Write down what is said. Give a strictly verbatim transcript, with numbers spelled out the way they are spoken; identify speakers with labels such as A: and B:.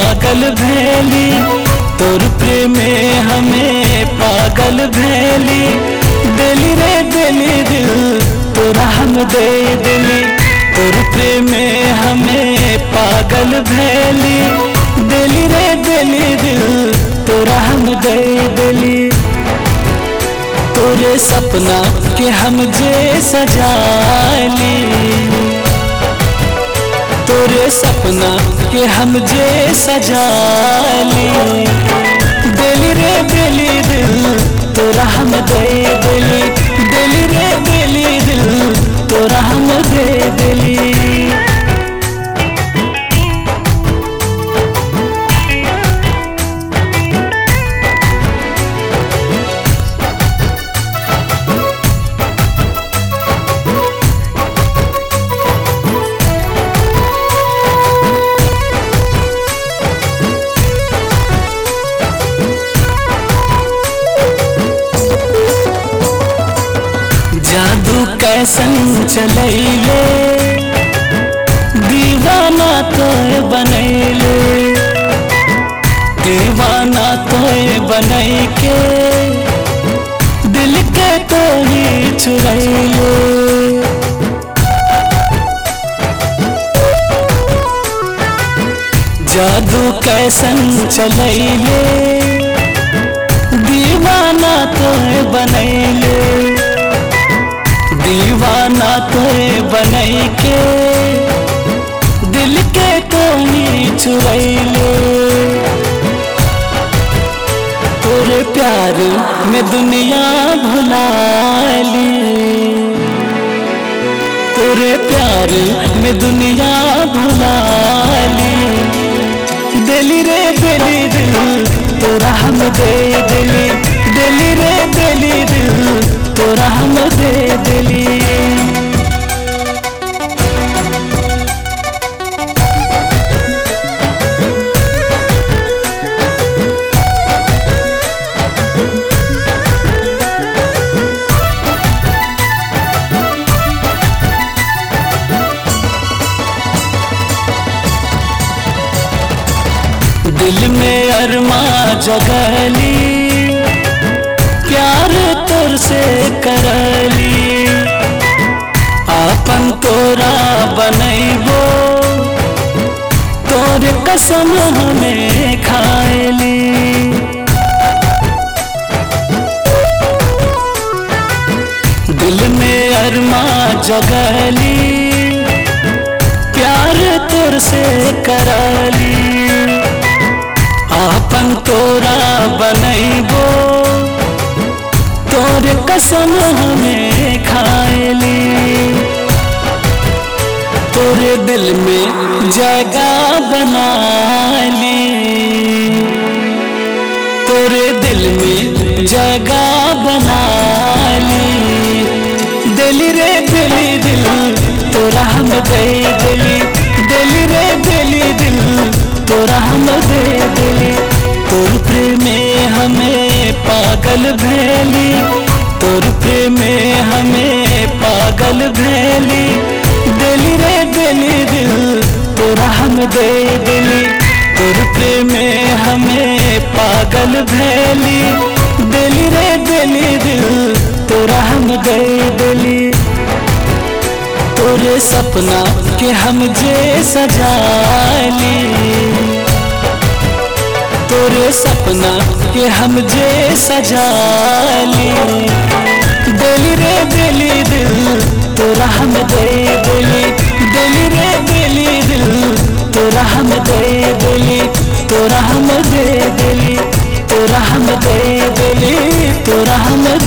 A: पागल भैली, तोर प्रेमे हमें पागल भैली। दिली रे दिली दिल तोरा हम दे दिली, तोर प्रेमे हमें पागल भैली। दिली रे दिली दिल तोरा हम दे दिली। तोरे सपना के हम जे सजाली, तोरे सपना के हम जे सजाली। दिली रे दिली दिल तोरा हम दे दिली, दिली रे दिली दिल तोरा हम दे दिली। जादू कैसन चलैले, दीवाना तोय बनैले। दीवाना तोय बनई के दिल के तो ही चुरैले। जादू कैसन चलैले, दीवाना तोय बनैले। दीवाना तोय बनई के दिल के कोनी चुरैले। तोरे प्यार में दुनिया भुलाली, तोरे प्यार में दुनिया भुलाली। दिली रे दिली दिल तोरा हम दे दिली, दिली रे दिली दिल तोरा हम दे दिली। दिल में अरमा जगली, प्यार तोर से करली। आपन तोरा बनैबो, तोर कसम हमें खाएली। दिल में अरमा जगली, प्यार तोर से करली। आपन तोरा बनैबो, तोर कसम हमें खाएली। तोरे दिल में जगह बनाली, तोरे दिल में जगह बनाली। दिली रे दिली दिल तोरा हम दे दिली, दिली रे दिली दिल तोरा हम दे दिली। तोर प्रेमे हमें पागल भैली, तोर प्रेमे हमें पागल भैली। दिली रे दिली दिल तोरा हम दे दिली, तोर प्रेमे हमें पागल भैली। दिली रे दिली दिल तोरा हम दे दिली। तोरे सपना के हम जे सजाली, तोरे सपना के हम जे सजाली। दिली रे दिली दिल तोरा हम दे दिली, दिली रे दिली दिल तोरा हम दे दिली, तोरा हम दे दिली, तोरा हम दे दिली, तोरा हम